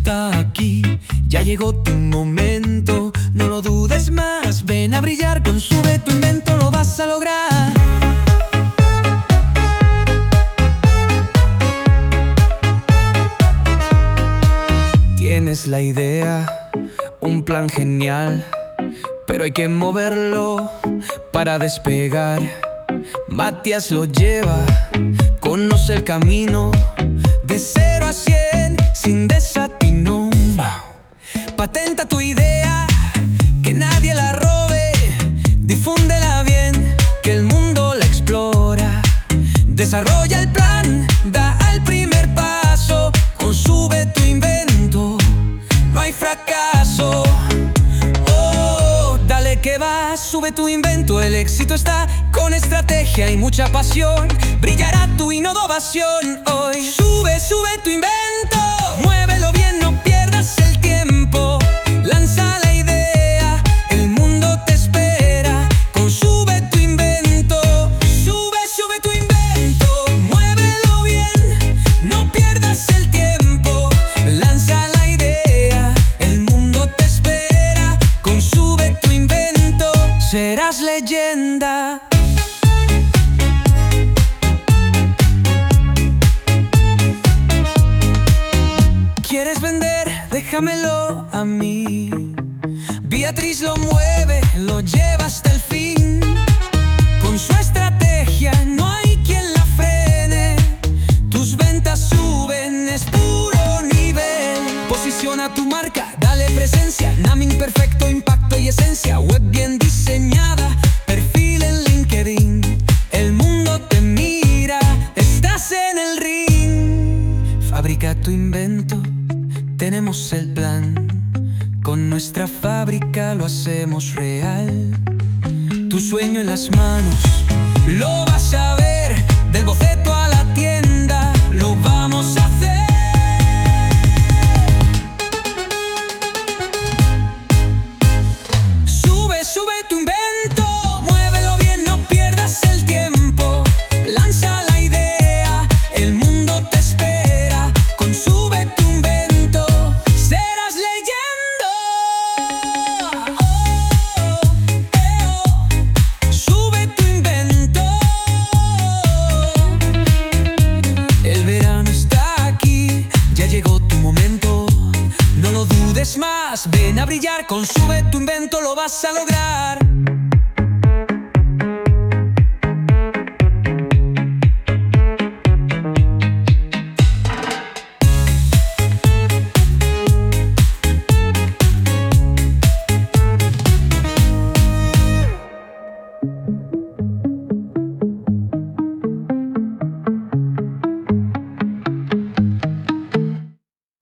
está aquí, ya llegó tu momento. No lo dudes más, ven a brillar con Sube tu Invento, lo vas a lograr. Tienes la idea, un plan genial, pero hay que moverlo para despegar. Matías lo lleva, conoce el camino de 0 a 100 sin desatino. Patenta tu idea, que nadie la robe. Difúndela bien, que el mundo la explora. Desarrolla el plan, da el primer paso. Con Sube tu Invento no hay fracaso. Oh, dale que va, Sube tu Invento, el éxito está. Con estrategia y mucha pasión brillará tu innovación hoy. Sube, sube tu invento, muévelo bien, no pierdas el tiempo. Lanza la idea, el mundo te espera. Con Sube tu Invento, sube, sube tu invento, muévelo bien, no pierdas el tiempo. Lanza la idea, el mundo te espera. Con Sube tu Invento serás leyenda. ¿Quieres vender? Déjamelo a mí. Beatriz lo mueve, lo lleva hasta el fin. Con su estrategia no hay quien la frene. Tus ventas suben, es puro nivel. Posiciona tu marca, dale presencia. Naming perfecto, impacto y esencia. Web bien diseñada, perfil en LinkedIn. El mundo te mira, estás en el ring. Fabrica tu invento, tenemos el plan. Con nuestra fábrica lo hacemos real. Tu sueño en las manos, lo vas a ver. Del boceto a la tienda, lo vamos a hacer. Sube, sube tu invento, muévelo bien, no pierdas el tiempo. Lanza la idea, el mundo te espera. Con Sube tu Invento serás leyenda. Sube tu invento. El verano está aquí, ya llegó tu momento. No lo dudes más, ven a brillar. Con Sube tu Invento lo vas a lograr.